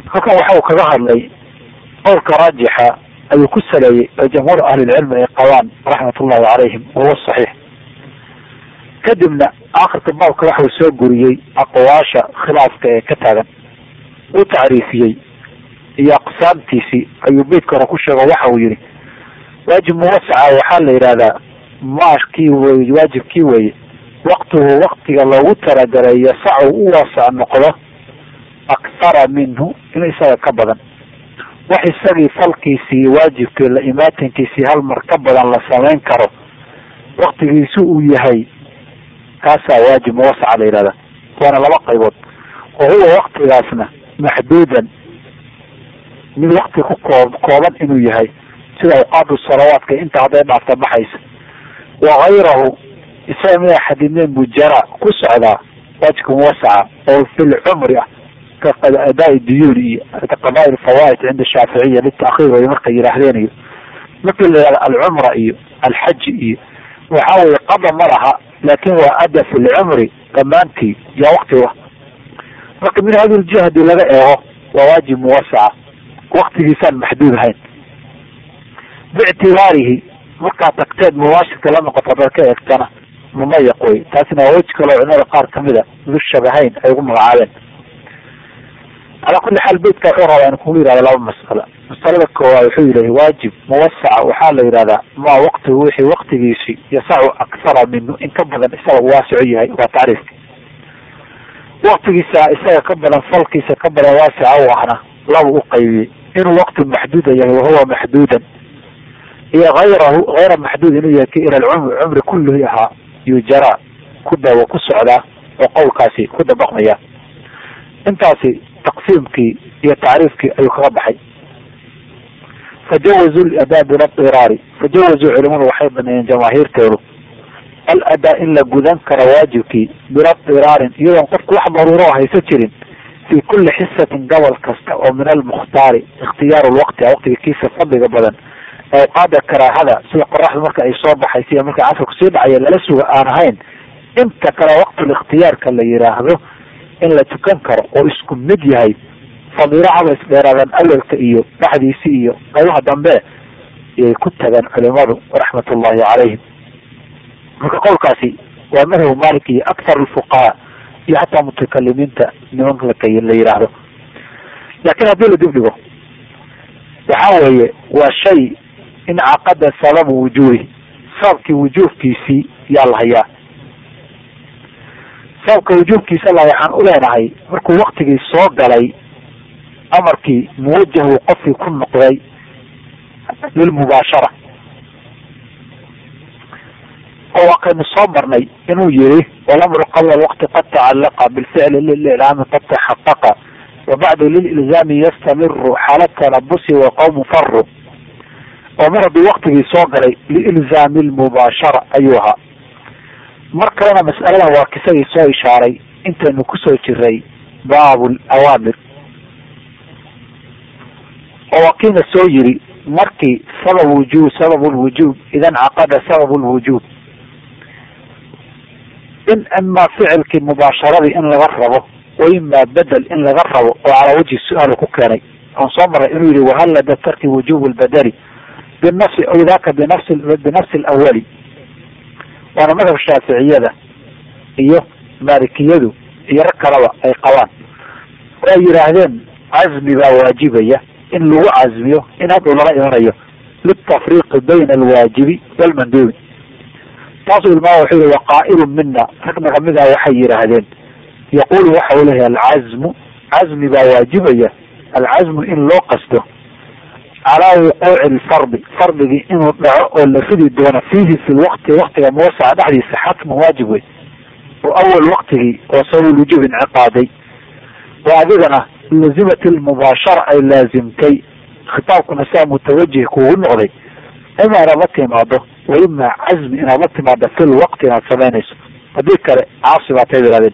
halkan waxa uu kaga hadlay qowlka raajixa ayuu ku saleeyey oo jamhuur ahlilcilmi ay qabaan raxmatullahi calayhim wahuwa saxiix. kadibna aakhirka baabka waxa uu soo guriyey aqwaasha khilaafka ee ka taagan, uu tacriifiyey iyo aqsaamtiisii ayuu beydka hore ku sheego. waxa uu yihi waajib muwasaca waxaa la yidhahdaa maashkii weye, waajibkii weeye waqtuhu waqtiga loogu talagalay yasacu u waasac noqdo akhara minhu in isaga ka badan, wax isagii falkiisii waajibkii la imaatankiisii hal mar ka badan la samayn karo waqtigiisu uu yahay, kaasaa waajib muwasaca la yidhahda. waana laba qaybood, oo huwa waqtigaasna maxduudan mid waqti ku kooban inuu yahay, sida awqaadu salawaadka inta hadday dhaafta baxaysa. wagayrahu isaga mida xadidneen buu jara ku socdaa waajibka muwasaca oo fi lcumri ah ka adaa duyuun iyo qadaai lfawaid cinda shaaficiya litaakhiir way markay yidhaahdeen, iyo markii la yihahdo alcumra iyo alxaji iyo waxa weye qada ma laha, laakin waa ada fi lcumri dhammaantii yaa waqtiga. marka min hadi ljiha hadii laga eego waa waajib muwasaca waqtigiisaan maxduud ahayn. biictibaarihi markaa tagteed mubaashirka la noqoto hadaad ka eegtana mumayaq wey, taasina waa weji kaloo culimada qaar kamida du shabahayn ay ugu magacaabeen. calaa kuli xaal beydka wuxuu rabaa in kugu yihahda laba mas'ala. masalada koowaad wuxuu yihi waajib muwasaca waxaa la yidhahdaa maa waqtigu wixii waqtigiisi yasacu akhara minhu in ka badan isaga waasico yahay, waa tacriifka. waqtigiisa isaga ka badan falkiisa ka badan waasica u ahna laba u qaybiyey, inuu waqti maxduuda yahay wahuwa maxduudan, iyo ayrahu hayra maxduud inuu yahay ki ila cumri kullihi ahaa yujara ku dawo ku socdaa oo qowlkaasi ku dabaqmaya. intaasi taqsiimkii iyo tacriifkii ayuu kaga baxay. fajawazu ladaa biladiraari, fajawazuu culimadu waxay baneeyeen jamaahiirteedu aladaa in la gudan karo waajibkii biladiraarin iyadoon qofku wax daruuro haysa jirin fi kuli xisatin gobol kasta oo min almukhtaari ikhtiyaaru lwaqti waqtiga kiisa fadliga badan, awqaada karaahada sida qoraxda marka ay soo baxaysa iyo marka casarku sii dhacaya lala suga aan ahayn. inta kale waqtul ikhtiyaarka la yidhaahdo in la tukan karo oo isku mid yahay, fadiilo haba isdheeraadaan awelka iyo dhexdiisi iyo qaybaha dambe ayay ku tagaan culimadu raxmatullahi calayhim. marka qowlkaasi waa madhabu malik iyo akthar alfuqahaa iyo xataa mutakalimiinta nimanka la yidhaahdo. laakin haddii la dib dhigo waxa weeye waa shay incaqada sababu wujuuhi, sababkii wujuubkiisii yaa la hayaa. sababka wujuubkiisa la waxaan u leenahay markuu waktigii soo galay amarkii muwajahu qofkii ku noqday lilmubaashara, oo wakaynu soo marnay inuu yihi walamru qabla alwaqti qad tacalaqa bilficli lililaami qad taxaqaqa wabacdu lililzaami yastamiru xaala talabusi waqawmu faru. oo mar haddii waktigii soo galay liilzaami lmubaashara ayuu ahaa. mar kalena mas'aladan waa kisagii soo ishaaray intaynu kusoo jiray baabu lawaamir, oo wakiina soo yiri markii sabab lwujuub idan caqada sabab lwujuub in amaa ficilkii mubaasharadii in laga rabo wa imaa bedel in laga rabo oo calaa wajhi su-aal ku keenay. aan soo maray inuu yihi wahallada tarki wujuub lbadeli binafsi aw daka binafsi alawali. waana madhab shaaficiyada iyo maalikiyadu iyo rag kalaba ay qabaan, oo ay yidhaahdeen casmi baa waajibaya in lagu casmiyo in hadhow lala imanayo litafriiqi bayna alwaajibi walmanduubi. taasuu ilmaa wuxuu yihi waqaa'ilu mina rag nagamida waxay yidhaahdeen yaqulu waxa uu leeyahay alcazmu casmi baa waajibaya, alcazmu in loo qasto calaa wuquuci lfardi fardigii inuu dhaco oo la ridi doono fiihi fi lwaqti waktiga muwasaca dhexdiisa xatman waajib wey, oo awal waktigii oo sabab wujuub inciqaaday. wa adigana lazimat lmubaashara ay laazimtay, khitaabkuna saa mutawajih kuugu noqday ima inaad la timaado wa imaa casmi inaad la timaado fi lwaqti inaad samaynayso, haddii kale caasi baa tay yidhahdeen.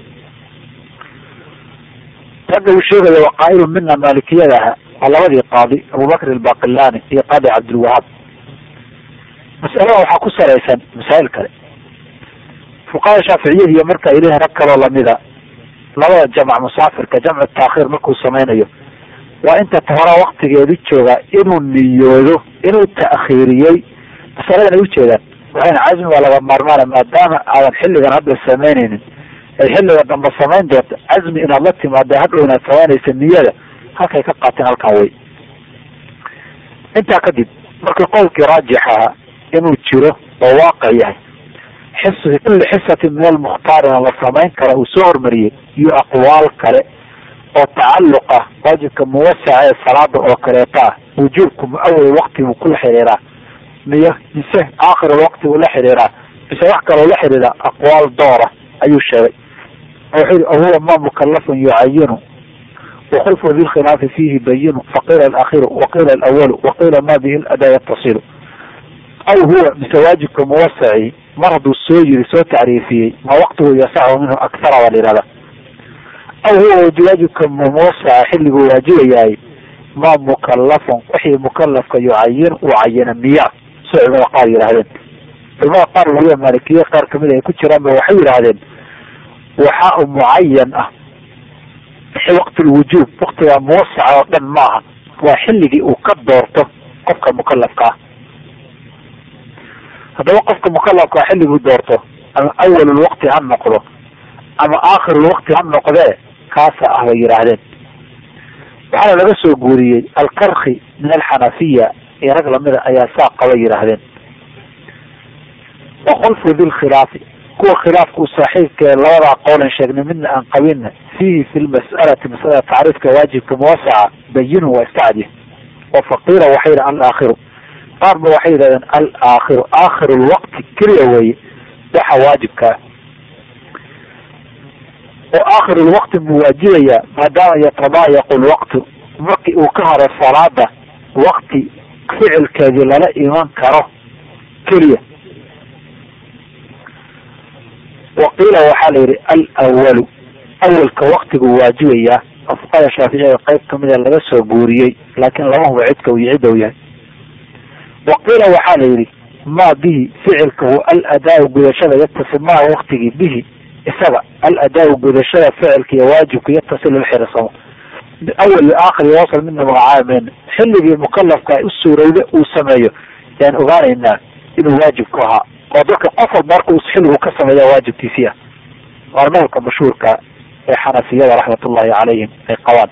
ragga uu sheegaya waqaa'ilu mina maalikiyada aha waa labadii qaadi abubakr albaqilani iyo qaadi cabdilwahaab. mas'alada waxaa ku salaysan masaa'il kale. fuqahada shaaficiyada iyo marka ay leeyihin rag kaloo lamida labada jamc musaafirka jamcu taakhiir markuu samaynayo waa inta hore waktigeedu jooga inuu niyoodo inuu ta'khiiriyey masaladan ay ujeedaan waxayna casmi waa laga maarmaana maadaama aadan xilligan hadda samaynaynin ay xilliga dambe samayn doonto casmi inaad la timaado hadhow inaad samaynaysa niyada halkay ka qaateen halkan wey. intaa kadib markii qowlkii raajixaha inuu jiro oo waaqic yahay kulli xisatin min almukhtaarina la samayn kara uu soo hormariyey iyo aqwaal kale oo tacalluq ah waajibka muwasaca ee salaada oo kaleeta ah wujuubku muawal waqti buu kula xiriiraa mise aakhir waqti buu la xiriiraa mise wax kaloo la xiriira aqwaal doora ayuu sheegay. wuxuu yihi huwa ma mukallafun yucayinu وخلف ذي الخلاف فيه بين فقيل الأخير وقيل الأول وقيل ما به الأداء يتصل أو هو بسواجبك موسعي مرض السوجر سو تعريفي ما وقته يسعه منه أكثر ولرابة أو هو بواجبك موسع حل بواجبه ما مكلف وحي مكلف يعين وعين مياه سعب وقال هذين فما قال وهي مالكية قال كمية كتير ما وحي هذين وحاء معين وقت الوجوب وقت موسع ودن معها وحلقي وكدورته قفك مكلف كاه هذا وقفك مكلف كاه حلقي دورته أما أول الوقت هم نقضه أما آخر الوقت هم نقضه كاسة أهل يراهدين وحالا لبسوا قوري الكرخي من الحنفية يرجل من أياساق قوي يراهدين وخلف ذي الخلاف كو خلافك صحيح لا وضع قولا شاقنا من أن قوينا فيه في المسألة مسألة تعريفك واجبك موسعة بينه واستعده وفقيرة وحيرة الآخر قارب وحيرة الآخر آخر الوقت كريوي وحا واجبك وآخر الوقت مواجبية ما دام يتضايق الوقت وكهر الصلاة وقت فعل كذي لا إيمان كره كريه وقيل وحالي الأول أول كوقت واجبية أفقايا شافعية قيب كمية لغسه بوريي لكن الله وعدك ويعده يعني. وقيل وحالي ما به فعلك هو الأداء بذشة يتصل مع وقته به السبع الأداء بذشة فعلك يواجبك يتصل الحرصة أول لآخر يواصل منه وعامين حلقي مكلف كالسورة وسمايه يعني أغاني الناس إنه واجبكها وذلك قفل ماركو حلقه كسمايه واجبتي فيها وارمالك مشهورك حنفية رحمة الله عليهم في قوان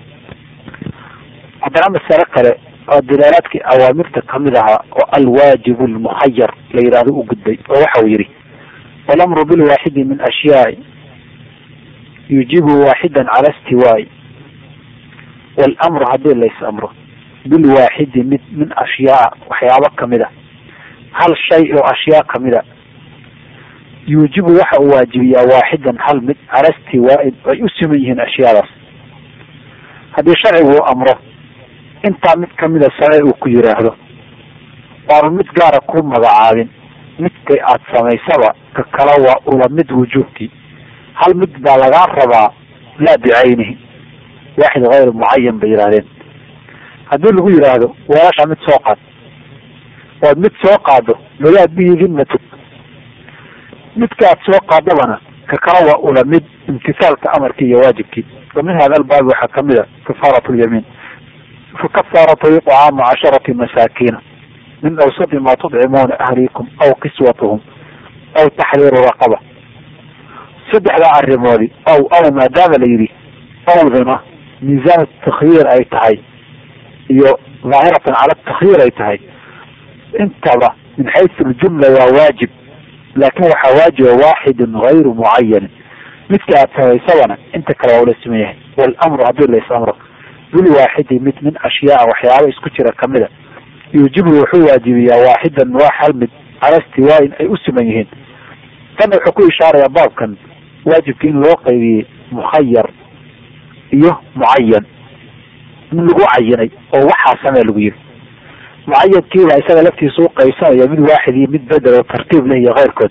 عندنا مسألة الدلالات أوامرتك كمدها الواجب المخير ليراده قدي وحويري والأمر بالواحد من أشياء يجيب واحدا على استواء والأمر هذا ليس أمره بالواحد من أشياء وحيابك كمدها هل شيء أشياء كمدها يوجب وحا واجبية واحدا هل على استواء ويسميهن أشياء بس هذا شرع هو أمره انت مد كمدة سرع وكيرا هذا وارمد قارة كون مضعابين مد كي أتسامي سوا ككلاوة ولا مد وجوبتي هل مد بالغار ربا لا بعينه واحد غير معين بيرادين هذا اللي هو يراده ولاش عمد سوقات ومد سوقاته للا به ذمتك midkaad soo qaadabana ka kala waa ula mid imtisaalka amarkii iyo waajibkii ومن هذا الباب waxaa kamida كفارة اليمين فكفارة طعام 10 مساكين من أوسط ما تطعمون أهليكم أو كسوتهم أو تحرير رقبة صدح لا عرمودي أو ما دام ليري أو ذنا ميزان التخيير أي تهي ظاهرة على التخيير أي تهي انتبه من حيث الجملة وواجب لكن حواجه واحد غير معين مثل أتسوي سوانا انت كلاول اسميه والأمر عبد ليس أمرك بالواحد مثل من أشياء وحياة اسكتر كاملة يجب واجبية واحدا واحد على استواء أي اسميهن كان الحكومة إشارة يا باب كان واجب كين الواقع مخير معين من لغو عيني أو وحا سنة لغير معين كيلا يسأل لفتي سوق يسأل من واحد يمد بدل وترتيب له غير كد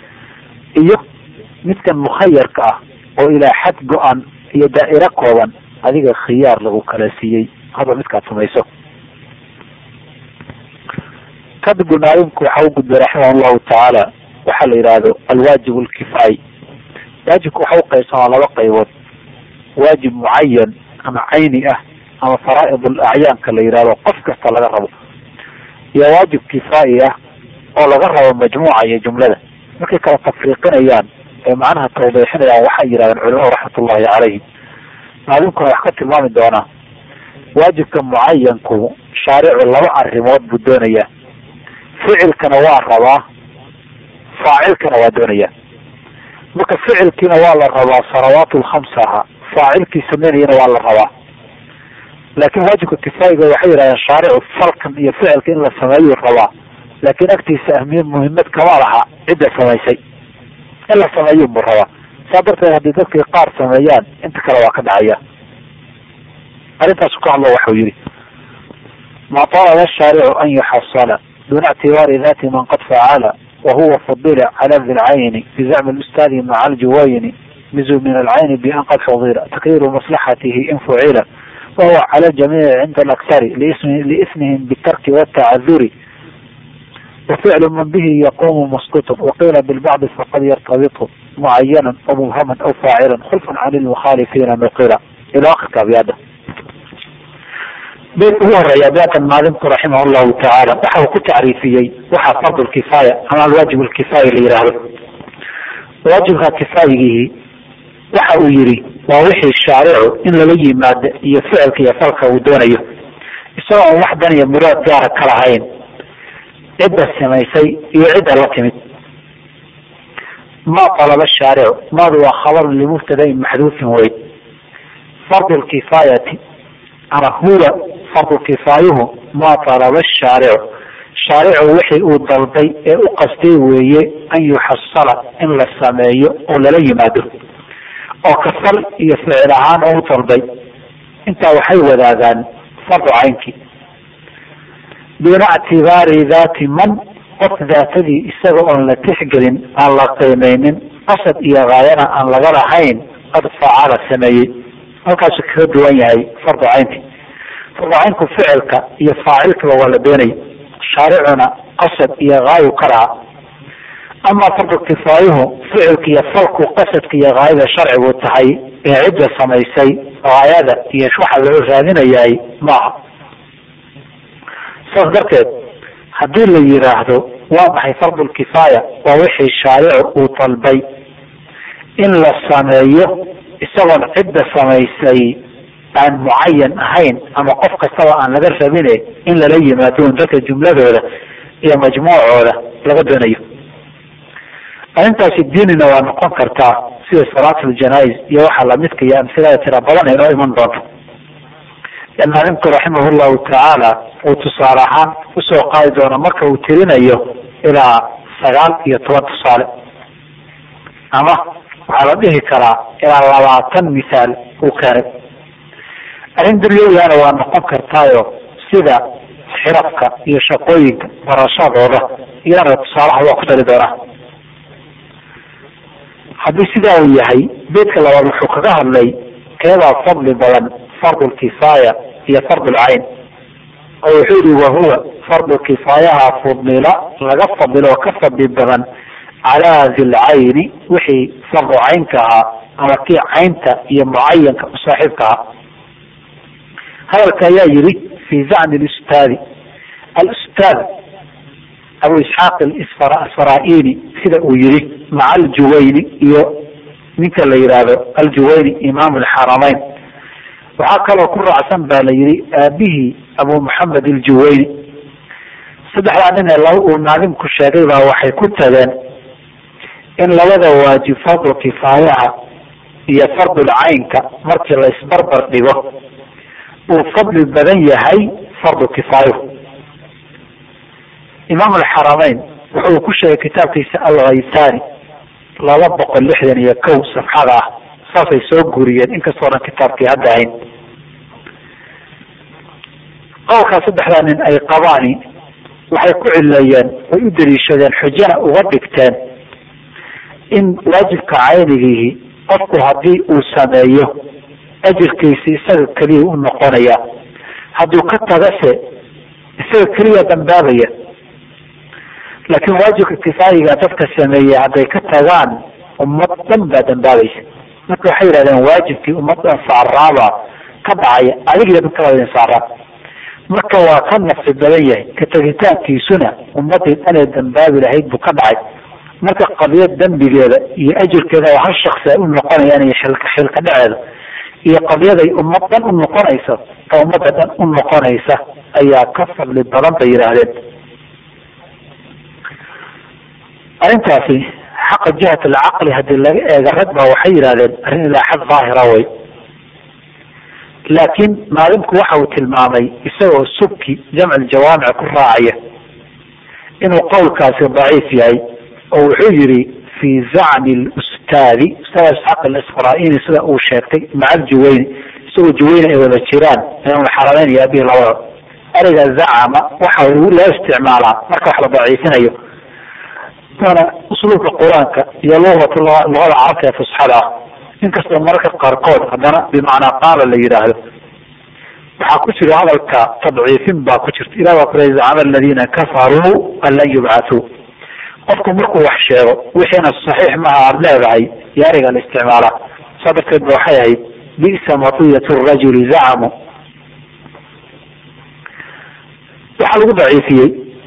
مثل مخير كأه وإلى حد قوان هي دائرة قوان هذه خيار له كلاسيي هذا مثل كاتميسو كد قلنا يمكن حوق برحمه الله تعالى وحل إراده الواجب الكفاية واجب حوق يسأل على وقع واجب معين أما عيني ama faraa'id alacyaanka la yihahdo qof kasta laga rabo, iyo waajib kifaa'i ah oo laga rabo majmuuca iyo jumlada. markay kala tafriiqinayaan ee macnaha tawdiixinayaan waxay yidhahdeen culimadu raxmatullahi calayhim, maalinkuna wax ka tilmaami doonaa waajibka mucayanku shaaricu laba arrimood buu doonayaa. ficilkana waa rabaa, faacilkana waa doonayaa. marka ficilkiina waa la rabaa salawaat lkhamsa ahaa, faacilkii sameynayana waa la rabaa. laakin waajibka kifaayiga waxay yidhahdeen shaaricu falkan iyo ficilka in la sameeyuu rabaa, laakin agtiisa muhimad kama laha cidda samaysay, in la sameeyu buu rabaa. saa darteed haddii dadkii qaar sameeyaan inta kale waa ka dhacaya. arintaasu ka hadlo waxau yihi ma talaba shaaricu an yuxasala duna اctibaari dati man qad facala wahuwa fadila cala di lcayni bizacmi ustaadi maca aljuwayni mizu min alcayni bian qad xudira takdiru maslaxatihi in fucila wahuwa cala jamiici cinda alaksari liismihim bitarki watacaduri وفعل من به يقوم مسقط وقيل بالبعض فقد يرتبط معينا أو مبهما أو فاعلا خلفا عن المخالفين نقيلا إلى آخر كابياده. هو الرياضات المالك رحمه الله تعالى وحاو كتعريفيي وحا فرض الكفاية أما الواجب الكفاية اللي يراه واجب الكفاية وحاو يري ووحي الشارع إن لي مادة يفعلك يفعلك ودونيه سواء وحدا مراد دارك كرهين عدة سميسي يعد الوكمت. ما طلب الشارع ما هو خبر لمبتدأ محذوف ويد فرض الكفاية أما هو فرض كفايه ما طلب الشارع وحي الضربي أقصدي ويه أن يحصل إن للسماية ولا لي ماده أو كفل يفعلهان أو ضربي انت وحي وذاذان فرض عينك دون اعتبار ذات من قد ذاتي استغل أن لا تحقل أن لا قيمين قصد إيا غاينا أن لغرحين قد فعل السماية أو كاسك دوانيهي فرض عينك فرض عينك فعلك يفعلك وولديني شارعنا قصد إيا غاية كرها. أما فرض كفايه فعلك يفعلك قصدك إيا غاية شرع والتحي عدة سميسي غاية يشوح العزانين إياي معه صدقت haddii la yiraahdo waa maxay fardu lkifaaya waa wixii shaaricu uu talbay in la sameeyo isagoon cidda samaysay aan mucayan ahayn ama qof kastaba aan laga rabine in lala yimaado dadka jumladooda iyo majmuucooda laga doonayo. arrintaasi diinina waa noqon kartaa sida salaatuljanaa'iz iyo waxa lamidka iyo amsilada tira badan inoo iman doonto. maalimku raximah llahu tacaala uu tusaale ahaan usoo qaadi doono marka uu tirinayo ilaa 9 tusaale ama waxaa la dhihi karaa ilaa 20 misaal uu keenay. arrin dunyadana waa noqon kartaayo sida xirafka iyo shaqooyinka barashadooda iyana tusaalaha waa ku dari doonaa. haddii sidaa uu yahay beedka labaad wuxuu kaga hadlay keebaa fadli badan fardu lkifaaya iyo fardu lcayn oo wuxuu yihi wahuwa fardu kifaayaha fudila laga fadilo oo ka fadli badan calaa di lcayni wixii fardu caynka ahaa ama kii caynta iyo mucayanka u saaxiibka ahaa. hadalka ayaa yihi fi zacmi lustaadi alustaad abu isxaaq asfaraini sida uu yihi maca aljuwayni iyo ninka la yihahdo aljuwayni imaam alxaramayn. waxaa kaloo ku raacsan baa la yihi aabihii abu maxamed aljuwayni. saddexdaa nin ee uu maalimku sheegay baa waxay ku tageen in labada waajib fardu kifaayaha iyo fardul caynka markii la isbarbar dhigo uu fadli badan yahay fardu kifaayuhu. imaam alxaramayn wuxuu ku sheegay kitaabkiisa alghaytani 261 safxada ah saasay soo guriyeen inkastoo dhan kitaabkii hadda ahayn. qowlkaa saddexdaa nin ay qabaani waxay ku cileeyeen way u daliishadeen xujana uga dhigteen in waajibka caynigiihi qofku haddii uu sameeyo ajirkiisi isaga keliya u noqonaya, hadduu ka tagase isaga keliya dambaabaya. laakiin waajibka kifaayiga dadka sameeyey hadday ka tagaan ummad dhan baa dambaabaysa. marka waxay yidhahdeen waajibkii ummaddan saaraaba ka dhacaya adigiyo dadka waa idin saaraa. marka waa ka nafsi badan yahay, ka tegitaankiisuna ummadii dhanee dambaabi lahayd buu ka dhacay. marka qadiyad dambigeeda iyo ajirkeeda oo hal shaksi ay u noqonayaan iyo xilka dhaceeda iyo qadiyaday ummad dhan u noqonaysa oo ummadda dhan u noqonaysa ayaa ka fadli badan bay yidhaahdeen. arrintaasi xaqa jihat alcaqli haddii laga eega rag baa waxay yidhahdeen arrin ilaa xad daahira way, laakiin maalimku waxa uu tilmaamay isagoo subki jamc aljawaamic ku raacaya inuu qowlkaasi daciif yahay, oo wuxuu yihi fi zacmi lustaadi ustaad isxaaq alasqaraini sida uu sheegtay maca aljuwayni, isagoo juwayni ay wada jiraan xarameyn iyo abihi labada. ereyga zacama waxa loo isticmaalaa marka wax la daciifinayo waana usluubka qur-aanka iyo luqada carabta ee fusxada ah, inkastoo mararka qaarkood haddana bimacnaa qaala la yidhaahdo. waxaa ku jira hadalka tadciifin baa ku jirta. ilah baa ku leey zacama aladiina kafaruu an lan yubcathuu. qofku markuu wax sheego wixiina saxiix maha aada leedahay iyo ereyga la isticmaalaa. saa darteed ba waxay ahayd bisa matiyat rajuli zacamu. waxaa lagu daciifiyey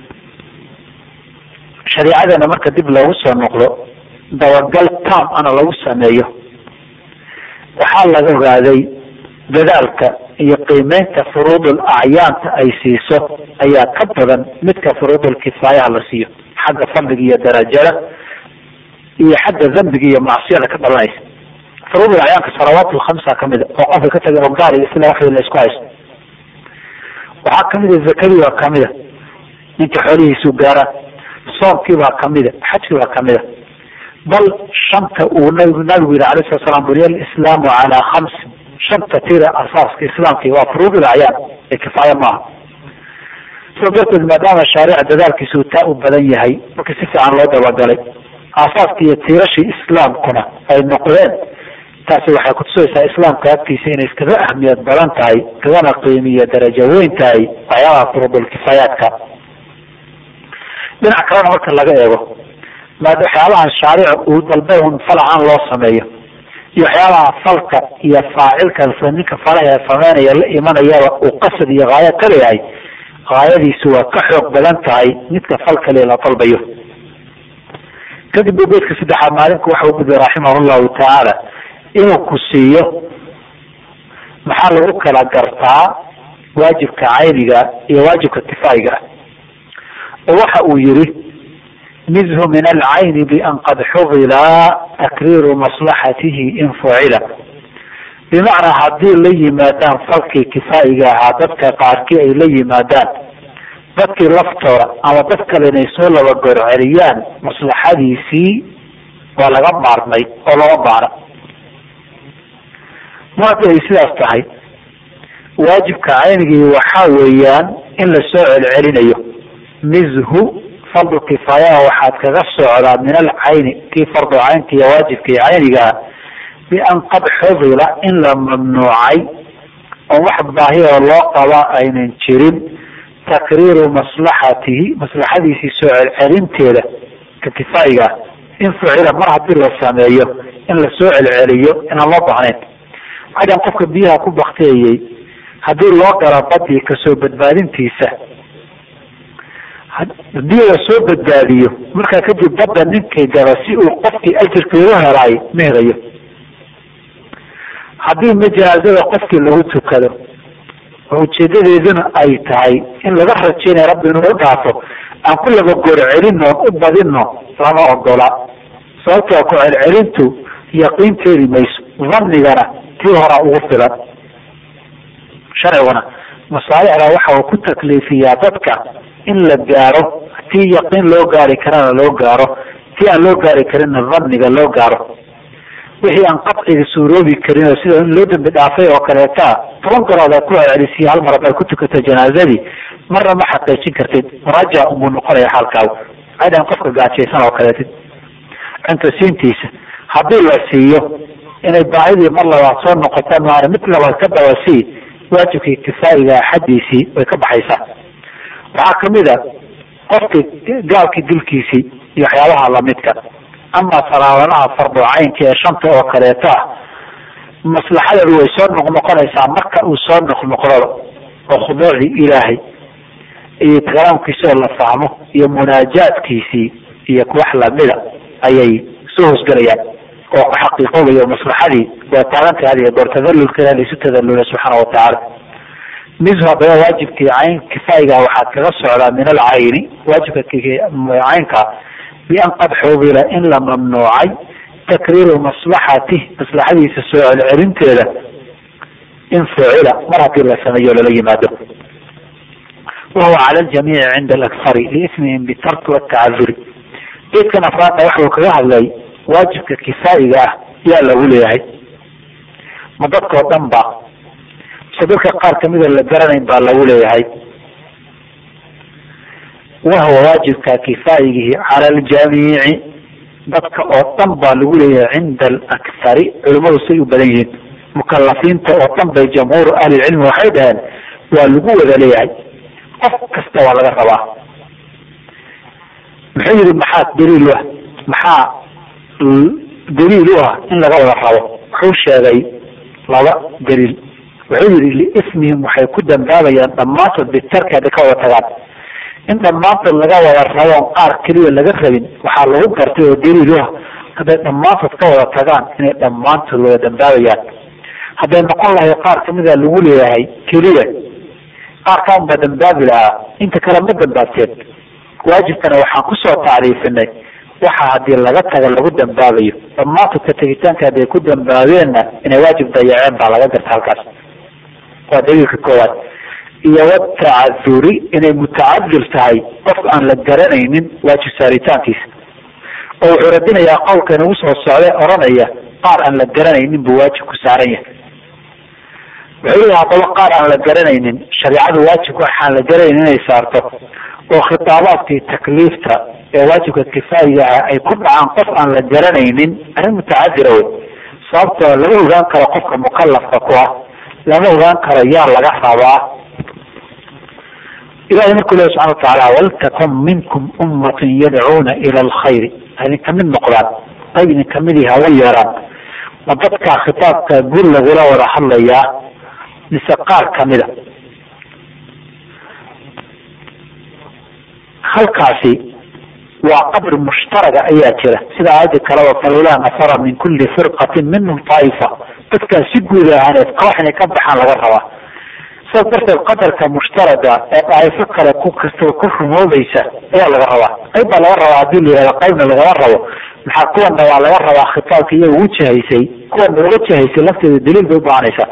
shariicadana marka dib loogu soo noqdo dabagal tam ana lagu sameeyo. waxaa laga ogaaday dadaalka iyo qiimeynta furuudul acyaanta ay siiso ayaa ka badan midka furuudul kifaayaha la siiyo, xagga fadliga iyo darajada iyo xagga dambiga iyo macsiyada ka dhalanaysa. furuudul acyaanka salawaat lkhamsa kamida oo qofka ka tagay oo gaal iyo isla wax la isku haysto. waxaa kamida zakadii baa kamida, ninka xoolihiisu gaara. soomkii baa kamida, xajkii baa kamida. bal shanta uu nabigu yihi alayh sala slam buniya alislaamu calaa khams, shanta tira asaaska islaamki waa furuudul acyaan ee kifaaya maaha. sida darteed maadaama shaarica dadaalkiisu taa u badan yahay, markii si fiican loo dabagalay aasaaska iyo tiirashii islaamkuna ay noqdeen, taasi waxay kutusaysaa islaamka agtiisa inay iskaga ahmiyad badan tahay, kagana qiimiyo darajo weyn tahay waxyaabaha furuudul kifaayaadka. dhinac kalena marka laga eego waxyaabaha shaarica uu dalbay un fal ahaan loo sameeyo iyo waxyaabaha falka iyo faacilka ninka falaha ee sameynaya la imanayaba uu qasad iyo haayo ka leeyahay, haayadiisu waa ka xoog badan tahay midka fal kale la dalbayo. kadib buu beydka saddexaad maalinku waxa uu gudbay raximah llahu tacaala inuu ku siiyo maxaa lagu kala gartaa waajibka cayniga iyo waajibka kifaayiga. oo waxa uu yihi mizhu min alcayni bian qad xudila takriiru maslaxatihi in fucila. bimacnaa haddii la yimaadaan falkii kifaayiga ahaa dadka qaarkii ay la yimaadaan, dadkii laftooda ama dad kale inay soo laba gorceliyaan maslaxadiisii waa laga maarmay oo lama baana. mar haddii ay sidaas tahay, waajibka caynigii waxaa weeyaan in la soo celcelinayo. mizhu fardu kifaayaha waxaad kaga socdaa min alcayni kii fardu caynka iyo waajibkii caynigaa bian qad xudila in la mamnuucay oo wax baahiyoo loo qaba aynan jirin takriiru maslaxatihi maslaxadiisii soo celcelinteeda ka kifaayiga in fucila mar haddii la sameeyo in la soo celceliyo inaan loo baahnayn. waxaan qofka biyaha ku baktiyayey haddii loo gala badii kasoo badbaadintiisa, haddii la soo badbaadiyo markaa kadib badda ninkay gala si uu qofkii ajirkeedu helaay ma helayo. haddii majaazada qofkii lagu tukado oo ujeedadeeduna ay tahay in laga rajeynayo rabbi inuu u dhaafo, aan ku laba gorcelino u badino lama ogola. sababtoo ku celcelintu yaqiinteedi mayso, dannigana tii horaa ugu filan. sharciguna masaalixda waxa uu ku takliifiyaa dadka in la gaaro tii yaqiin loo gaari karana loo gaaro, tii aan loo gaari karinna dhanniga loo gaaro. wixii aan qadciga suuroobi karin oo sida in loo dambi dhaafay oo kaleeta 10 garaad ku celcelisiya hal mar ay ku tukato janaazadii marna ma xaqiijin kartid, muraajac uu noqonaya xalkaaga. aydan qofka gaajaysan oo kaleeta inta siintiisa haddii la siiyo inay baahidii mar labaad soo noqotaan maana mid labaad ka dawasi waajibkii kifaayiga xadiisii way ka baxaysaa. waxaa kamid a qofkii gaalkii dilkiisii iyo waxyaabaha lamidka. ama salaawanaha fardu caynka ee shanta oo kaleeta maslaxadeedu way soo noqnoqonaysaa marka uu soo noqnoqdo oo khuduucii ilaahay iyo kalaamkiisoo la fahmo iyo munaajaadkiisii iyo wax lamida ayay soo hoosgalayaan oo ku xaqiiqoobayo maslaxadii waa taagantahay hadiyo goor tadallulkeeda laysu tadallula subxaana watacaala. nisfu haddaba waajibkii cayn kifaayiga waxaad kaga socdaa min alcayni waajibka caynka bian qad xubila in la mamnuucay takriiru maslaxati maslaxadiisa soo celcelinteeda in fucila mar haddii la sameeyo lala yimaado. wahuwa cala aljamiici cinda alakhari liismihim bitarki watacaduri. beedkan afraadna waxuu kaga hadlay waajibka kifaayiga ah yaa lagu leeyahay ma dadkao dhan ba mise dadka qaar kamida la garanayn baa lagu leeyahay. wahuwa waajibka kifaayigihi cala aljamiici dadka oo dhan baa lagu leeyahay cinda alakhari culimadu say u badan yihiin mukalafiinta oo dhan bay jamhuuru ahlilcilmi waxay dhaheen waa lagu wada leeyahay qof kasta waa laga rabaa. muxuu yihi maxaa daliil u ah maxaa daliil u ah in laga wada rabo? wuxuu sheegay laba daliil. wuxuu yihi liismihim waxay ku dambaabayaan dhammaantood bitarki hadday ka wada tagaan. in dhammaantood laga wada raboon qaar keliya laga rabin waxaa lagu gartay oo daliil u ah hadday dhammaantood ka wada tagaan inay dhammaantood wada dambaabayaan. hadday noqon lahay qaar kamida lagu leeyahay keliya qaarkaan ba dambaabi lahaa inta kale ma dambaabteen. waajibkana waxaan kusoo tacriifinay waxa hadii laga taga lagu dambaabayo dhammaantood ka tegitaanka hadday ku dambaabeenna inay waajib dayaceen baa laga garta halkaas. waa daliilka koowaad. iyo watacaduri inay mutacadir tahay qof aan la garanaynin waajib saaritaankiisa. oo wuxuu radinayaa qowlka inagu soo socday oranaya qaar aan la garanaynin buu waajib ku saaran yahay. wuxuu leeyahay haddaba qaar aan la garanaynin shareecadu waajib waxaan la garanaynin inay saarto oo khitaabaadkii takliifta ee waajibka kifaayiga ah ay ku dhacaan qof aan la garanaynin arrin mutacadira wey. sababtoo lama ogaan karo qofka mukalafka ku ah, lama ogaan karo yaa laga rabaa. ilahay markuu lehy subxana watacaala waltakun minkum ummatun yadcuuna ila alkhayri idin kamid noqdaan qayb idin kamidii hawa yeeraan. ma dadkaa khitaabka guur lagula wada hadlayaa mise qaar kamida? halkaasi waa qabri mushtaraga ayaa jira sida aayada kaleba falawlaa nafara min kuli firqatin minhum taaifa. dadkaas si guud ahaaneed koox inay ka baxaan laga rabaa. sidaas darteed qadarka mushtaraga ee daa'ifo kale ku kastaba ku rumoobaysa ayaa laga rabaa. qayb baa laga rabaa hadii la yihahdo qaybna lagama rabo. maxaa kuwana waa laga rabaa khitaabka iyaga ugu jahaysay kuwana uga jahaysay lafteeda daliil bay ubaahanaysaa.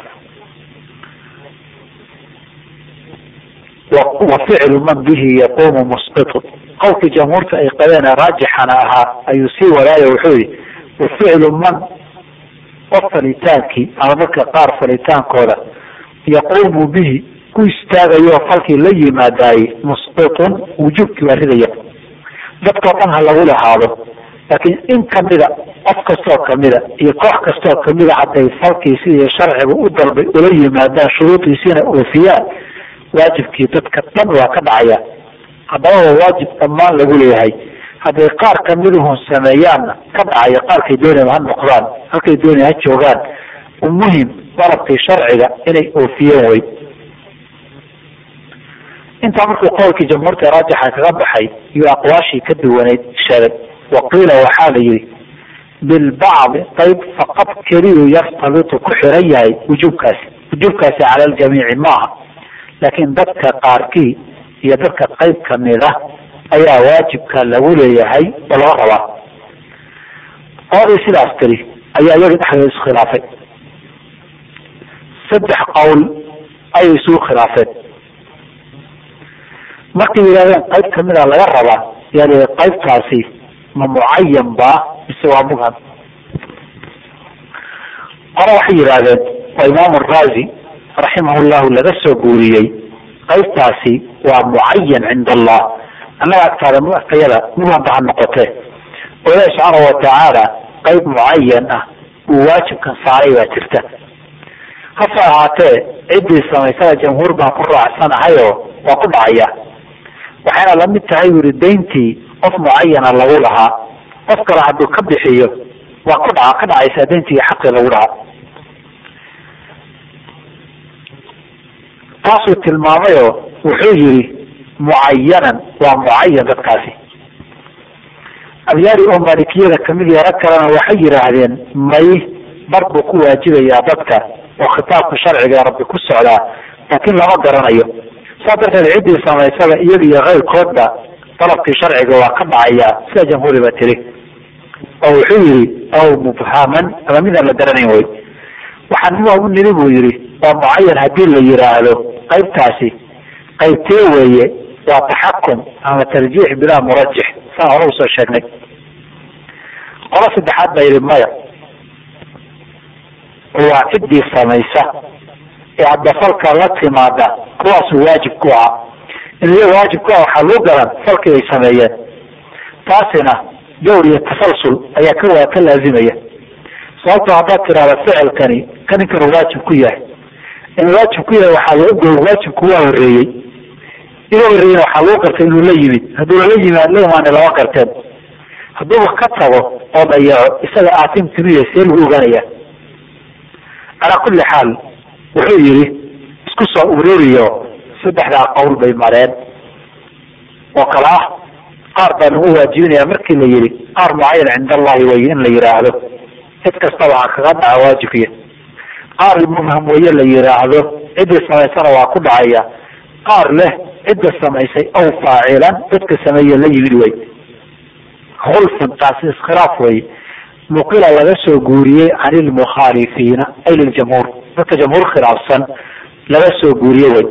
waficlu man bihi yaquumu musqitu qowlkii jamhuurta ay qabeen raajixana ahaa ayuu sii wadaayo wuxuu yihi waficlu man qof falitaankii ama dadka qaar falitaankooda yaquumu bihi ku istaagayo falkii la yimaadaayey musqitun wujuubkii waa ridaya. dadkao dhan ha lagu lahaado laakiin in kamida qof kastoo kamida iyo koox kastoo kamida hadday falkii sidii sharciga u dalbay ula yimaadaan shuruudiisiina oofiyaan waajibkii dadka dhan waa ka dhacaya. haddaba waa waajib dhammaan lagu leeyahay. hadday qaar kamiduhun sameeyaanna ka dhacaya qaarkay doonaya ha noqdaan halkay doonaya ha joogaan. umuhim dalabkii sharciga inay oofiyeen wey. intaa markuu qowlkii jamhuurta raajixa kaga baxay iyo aqwaashii ka duwaneyd sheegay. waqiila waxaa la yihi bilbacdi qayb faqad keliyu yartabitu ku xiran yahay wujuubkaasi. wujuubkaasi cala aljamiici maaha laakiin dadka qaarkii iyo dadka qayb kamida ayaa waajibka lagu leeyahay oo laga rabaa. qoladii sidaas tiri ayaa iyaga dhexdooda iskhilaafay. 3 qowl ayay isugu khilaafeen. markay yidhahdeen qayb kamida laga rabaa yaa qaybtaasi ma mucayan ba mise waa mubham. qolo waxay yidhahdeen waa imaam raazi raximah llahu laga soo guuriyey qaybtaasi waa mucayan cinda allah. annaga agtaada muayada mubham ba ha noqotee oo ilahi subxaanahu watacaala qayb mucayan ah uu waajibkan saaray baa jirta. hase ahaatee ciddii samaysada jamhuur baan ku raacsanahayo waa ku dhacaya. waxayna lamid tahay wuri dayntii qof mucayana lagu lahaa qof kale hadduu ka bixiyo waa ka dhacaysaa dayntii xaqii lagu lahaa. taasuu tilmaamayo wuxuu yiri mucayanan waa mucayan dadkaasi. abyaari oo maalikiyada kamid yara kalena waxay yidhaahdeen may bar buu ku waajibayaa dadka oo khitaabka sharciga rabbi ku socdaa laakiin lama garanayo. saa darteed ciddii samaysada iyada iyo keyrkoodba dalabkii sharciga waa ka dhacayaa sida jamhuuri ba tiri. oo wuxuu yiri aw mubhaman ama midaan la garanayn way. waxaan nimaa u niri buu yiri waa mucayan haddii la yiraahdo qaybtaasi qaybtee weeye waa taxakum ama tarjiix bilaa murajix saan hore usoo sheegnay. qola saddexaad baa yidhi maya waa ciddii samaysa ee hadda falka la timaada kuwaasu waajib ku ah in iyaga waajib ku ah waxaa loo galan falkii ay sameeyeen. taasina dowr iyo tasalsul ayaa ka laazimaya. sababto haddaad tidhahda ficilkani kaninkanu waajib ku yahay in waajib ku yahay waxaa lagu go waajibku waa horeeyey inuu horeeyena waxaa lagu gartay inuu la yimid. hadduu la imaani lama garteen. hadduuba ka tago oo dayaco isaga aatimtiniya see lagu ogaanaya. calaa kulli xaal wuxuu yidhi isku soo ururiyo saddexdaa qowl bay mareen oo kale ah qaar baa lagu waajibinaya markii la yidhi qaar mucayan cinda allahi way in la yidhaahdo cid kastaba ha kaga dhaca waajibkiya. qaar mubham waye la yidhaahdo ciddii samaysana waa ku dhacaya. qaar leh cidda samaysay aw faacilan dadka sameeye la yimid way. khulfun taasi iskhilaaf way nuqila laga soo guuriyey can ilmukhaalifiina ay liljamhuur dadka jamhuur khilaafsan laga soo guuriye way.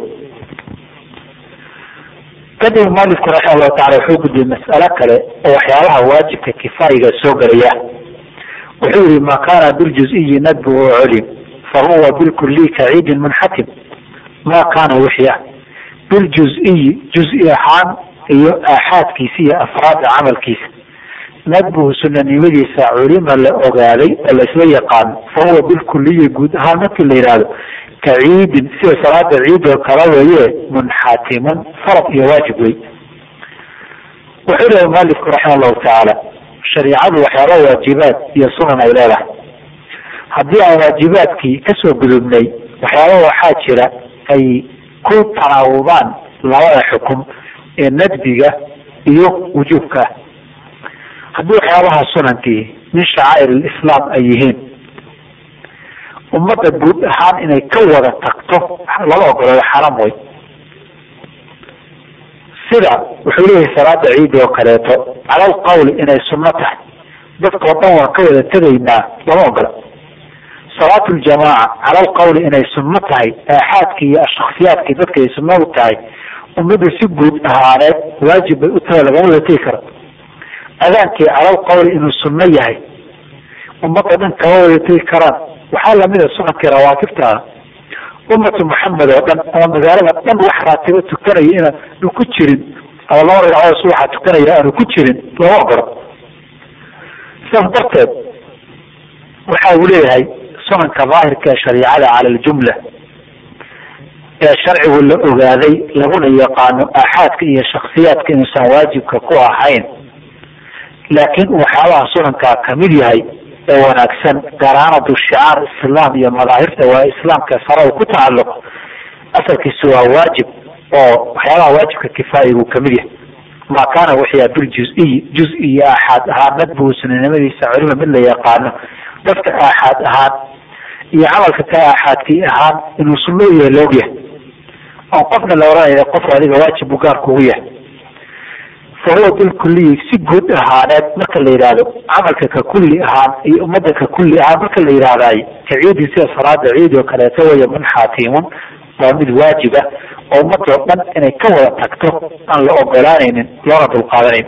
kadib mualifku raxima allahu tacala wuxuu gudiyey mas'alo kale oo waxyaabaha waajibka kifaayiga soo gelaya. wuxuu yihi ma kaana biljuz-iyi nadbu oo culim fahuwa bilkuli kaciidin munxatim. ma kaana wixii ah biljuz-iyi juz-i ahaan iyo aaxaadkiisa iyo afraada camalkiisa nadbuhu sunanimadiisa culima la ogaaday oo la isla yaqaano fahuwa bilkuliyi guud ahaan markii la yidhaahdo kaciidin sida salaada ciid oo kala weye munxatimun farad iyo waajib wey. wuxuu lehay mualifku raxima allahu tacaala shariicadu waxyaaba waajibaad iyo sunan ay leedahay. haddii aan waajibaadkii kasoo gudubnay waxyaaba waxaa jira ay ku tanaawubaan labada xukum ee nadbiga iyo wujuubka. haddii waxyaabaha sunankii min shacaa'ir alislaam ay yihiin ummadda guud ahaan inay ka wada tagto lama ogolado xaram way. sida wuxuu leeyahay salaada ciid oo kaleeto cala alqawli inay sunno tahay dadkao dhan waan ka wada tegaynaa lama ogola. salaatu ljamaaca cala alqawli inay sunno tahay aaxaadkii iyo shaksiyaadkii dadka ay sunno u tahay ummadda si guud ahaaneed waajib bay u tahay lagama wada tegi karo. adaankii cala alqawli inuu sunno yahay ummadda dhan kama wada tegi karaan. waxaa lamida sunankii rawaatibta ah ummatu maxamed oo dhan ama magaalada dhan wax raatibo tukanaya inaanu ku jirin ama laba ragcadood subaxa tukanaya aanu ku jirin lama ogolo. sidaas darteed waxa uu leeyahay sunanka daahirka ee shariicada cala aljumla ee sharcigu la ogaaday laguna yaqaano aaxaadka iyo shaksiyaadka inuusan waajibka ku ahayn laakiin waxyaabaha sunankaa kamid yahay ee wanaagsan garaanadu shicaar islaam iyo madaahirta waa islaamka sare uu ku tacalluqo asalkiisu waa waajib oo waxyaabaha waajibka kifaayigu kamid yahay. ma kaana wixii biljuz-iyi juz iyo aaxaad ahaan nadbuhu sunanimadiisa culima mid la yaqaano dadka aaxaad ahaan iyo camalka ka aaxaadkii ahaan inuu sunno u yahay loog yahay oon qofna la oranaya qof adiga waajib buu gaar kugu yahay. fahuwa bilkuliyi si guud ahaaneed marka la yidhaahdo camalka ka kulli ahaan iyo ummadda ka kulli ahaan marka la yidhaahday ka ciidii sida salaada ciid oo kaleeto waya munxatimun waa mid waajiba oo ummadoo dhan inay ka wada tagto aan la ogolaanaynin loona dulqaadanayn.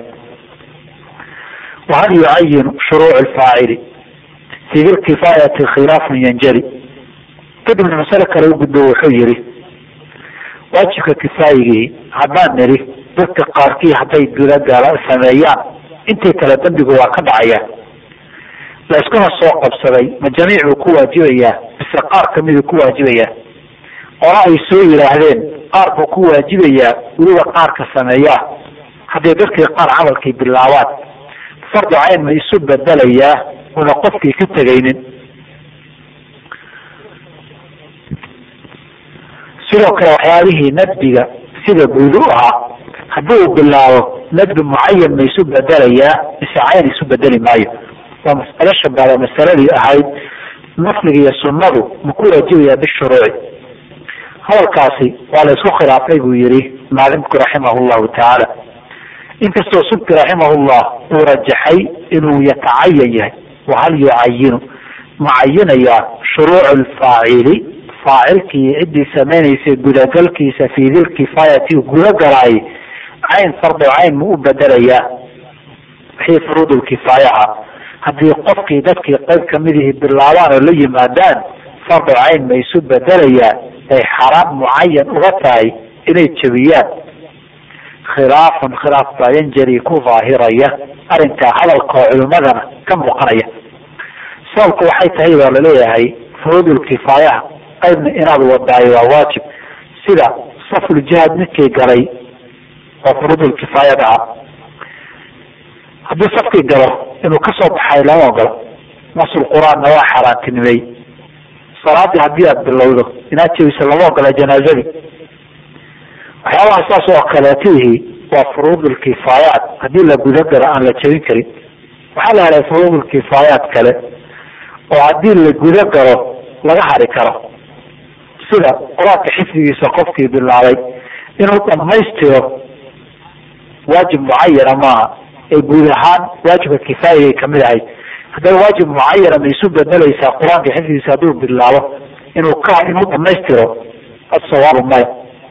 wahal yucayinu shuruuc alfaacili fi bilkifaayati khilaafun yanjali. kadibna masale kale u gudbo wuxuu yihi waajibka kifaayigii haddaan niri dadka qaarkii hadday gudagaala sameeyaan intii kale dambigu waa ka dhacayaan. la iskuna soo qabsaday ma jamiic buu ku waajibayaa mise qaar kamiduu ku waajibayaa. ola ay soo yidhaahdeen qaar buu ku waajibayaa weliba qaarka sameeyaa. hadday dadkii qaar camalkii bilaabaan fardu cayn ma isu bedelayaa una qofkii ka tegaynin. sidoo kale waxyaabihii nadbiga sida guud u ahaa haddii uu bilaabo nadbi mucayan ma isu bedelayaa mise cayn isu bedeli maayo. waa mas'alo shabaaba masaladii ahayd nafliga iyo sunnadu ma ku waajibayaa bishuruuci. hadalkaasi waa la isku khilaafay buu yihi maalimku raximah llahu tacaala, inkastoo subki raximahullah uu rajaxay inuu yatacayan yahay. wahal yucayinu mucayinayaa shuruucu lfaacili faacilkii ciddii samaynaysay gudagalkiisa fii dilkifaayati gudagalaay cayn fardu cayn ma u bedelayaa wixii furuudulkifaayaha. haddii qofkii dadkii qayb kamidihii bilaabaan oo la yimaadaan fardu cayn ma isu bedelayaa ay xaraam mucayan uga tahay inay jebiyaan. khilaafun khilaaf baa yanjari ku daahiraya arrinkaa hadalkao culimadana ka muuqanaya. sababku waxay tahay baa laleeyahay furuudulkifaayaha qaybna inaad wadaayo waa waajib, sida safuljihaad ninkii galay oo furuudulkifaayada ah haddii safkii galo inuu kasoo baxay lama ogolo. nasul qur-aanna waa xaaraantinimey. salaadii haddii aad bilowdo inaad jebiso lama ogola janaazadii. waxyaabaha saas oo kaleetihi waa furuudulkifaayaat haddii la gudagalo aan la jebin karin. waxaa la helay furuudulkifaayaat kale oo haddii la gudagalo laga hari karo, sida qur-aanka xifdigiisa qofkii bilaabay inuu dhamaystiro waajib mucayana maaha ee guud ahaan waajibka kifaayagay kamid ahayd. haddaba waajib mucayana ma isu bedelaysaa qur-aanka xifdigiisa hadduu bilaabo inuu dhamaystiro asawaabu maya.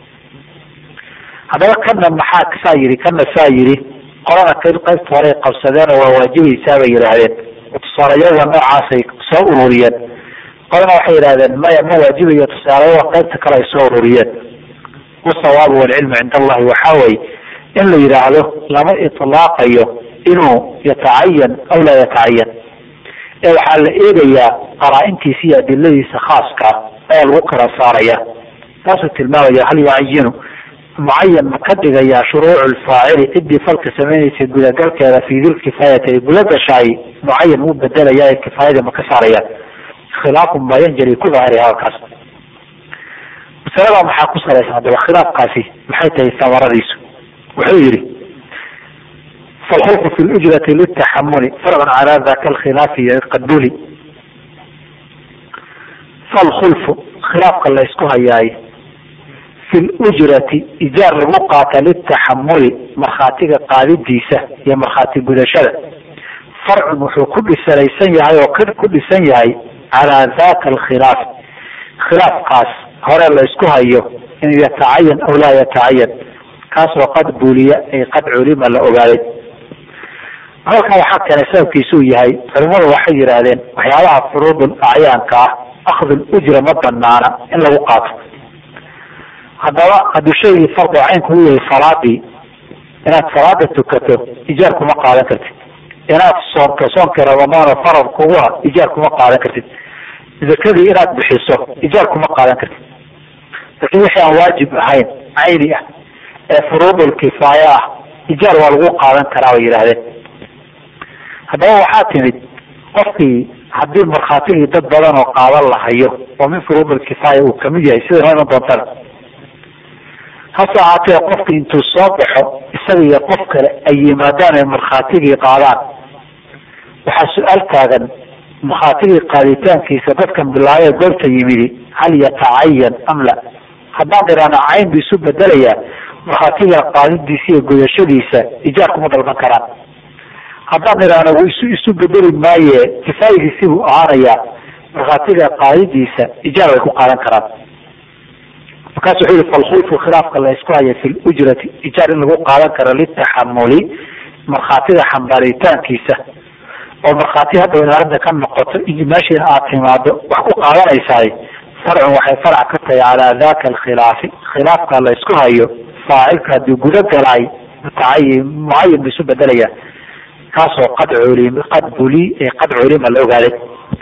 haddaba kana maxaa saa yidhi kana saa yidhi qolana qaybta horey qabsadeen oo waa waajibaysaa bay yidhaahdeen. tusaalayada noocaasay soo ururiyeen. qolana waxay yidhahdeen maya ma waajibayo, tusaalayada qaybta kale ay soo ururiyeen. wasawaabu walcilmu cinda allahi waxaa weye in la yidhaahdo lama itlaaqayo inuu yatacayan aw laa yatacayan, ee waxaa la eegayaa qaraa-intiisa iyo adiladiisa khaaska ayaa lagu kala saaraya. taasuu tilmaamaya hal yucayinu mucayan ma ka dhigayaa shuruucu lfaacili ciddii falka samaynaysay gudagalkeeda fii dilkifaayati ay gudagashaay mucayan wuu bedelayaa ee kifaayadii ma ka saarayaan. khilaafun baa yanjari ku daahiri hadalkaas. masalada maxaa ku salaysan haddaba khilaafkaasi maxay tahay samaradiisu? wuxuu yihi falxulqu fi lujrati litaxamuli farcun calaa daka alkhilaafi qaduli. falkhulfu khilaafka la isku hayaay fi lujrati ijaar lagu qaata litaxamuli markhaatiga qaadidiisa iyo markhaati gudashada farcun wuxuu ku dhisanaysan yahay oo ku dhisan yahay calaa daka alkhilaaf. khilaafkaas hore la isku hayo inuu yatacayan aw laa yatacayan, kaasoo qad buuliya ay qad culima la ogaaday. halkan waxaa keenay sababkiisuu yahay culimadu waxay yidhaahdeen waxyaabaha furuudul acyaanka ah akhdul ujra ma banaana in lagu qaato. haddaba hadduu shaygii fardu caynku u yahay salaadii, inaad salaada tukato ijaar kuma qaadan kartid. inaad soonto soonkii ramadaano farad kugu ah ijaar kuma qaadan kartid. zakadii inaad bixiso ijaar kuma qaadan kartid. laakiin wixii aan waajib ahayn cayni ah ee furuudulkifaaya ah ijaar waa lagu qaadan karaa bay yidhaahdeen. haddaba waxaa timid qofkii haddii markhaatigii dad badan oo qaadan lahayo oo min furuudulkifaaya uu kamid yahay sida noo iman doontana, hase ahaatee qofki intuu soo baxo isaga iyo qof kale ay yimaadaan ay markhaatigii qaadaan, waxaa su-aal taagan markhaatigii qaaditaankiisa dadkan bilaabee goobta yimidi hal yatacayan am la. haddaan idhaahno cayn bu isu bedelayaa markhaatiga qaadidiisa iyo gudashadiisa ijaar kuma dalban karaan. haddaan idhaahno wu isu bedeli maaye kifaayigiisi buu ahaanayaa markhaatiga qaadidiisa ijaar way ku qaadan karaan. markaas wuxuu yihi falkhulfu khilaafka la isku haya fi lujrati ijaar in lagu qaadan karo litaxamuli markhaatiga xambaaritaankiisa oo markhaati haddaw in arrinta ka noqoto meeshiina aad timaado wax ku qaadanaysaay farcun waxay farac ka tahay calaa daka alkhilaafi. khilaafka la isku hayo faacilka haddii guda galaay mucayan ba isu bedelaya, kaasoo qad culima la ogaaday.